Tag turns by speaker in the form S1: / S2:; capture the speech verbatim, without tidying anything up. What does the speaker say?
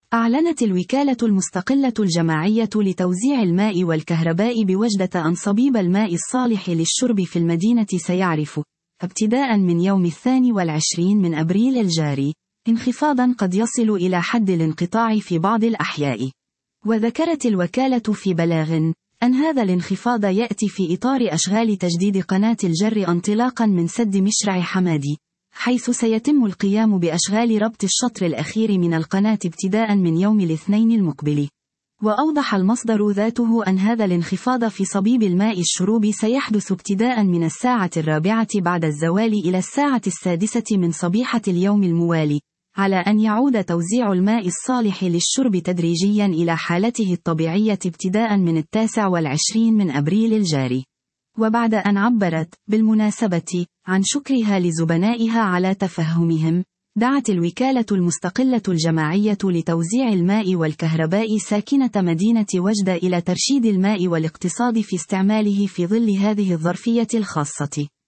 S1: أعلنت الوكالة المستقلة الجماعية لتوزيع الماء والكهرباء بوجدة أن صبيب الماء الصالح للشرب في المدينة سيعرف، ابتداء من يوم الثاني والعشرين من أبريل الجاري، انخفاضا قد يصل إلى حد الانقطاع في بعض الأحياء. وذكرت الوكالة في بلاغ أن هذا الانخفاض يأتي في إطار أشغال تجديد قناة الجر انطلاقا من سد مشرع حمادي، حيث سيتم القيام بأشغال ربط الشطر الأخير من القناة ابتداء من يوم الاثنين المقبل. وأوضح المصدر ذاته أن هذا الانخفاض في صبيب الماء الشروب سيحدث ابتداء من الساعة الرابعة بعد الزوال إلى الساعة السادسة من صبيحة اليوم الموالي، على أن يعود توزيع الماء الصالح للشرب تدريجيا إلى حالته الطبيعية ابتداء من التاسع والعشرين من أبريل الجاري. وبعد أن عبرت بالمناسبة عن شكرها لزبنائها على تفهمهم، دعت الوكالة المستقلة الجماعية لتوزيع الماء والكهرباء ساكنة مدينة وجدة إلى ترشيد الماء والاقتصاد في استعماله في ظل هذه الظرفية الخاصة.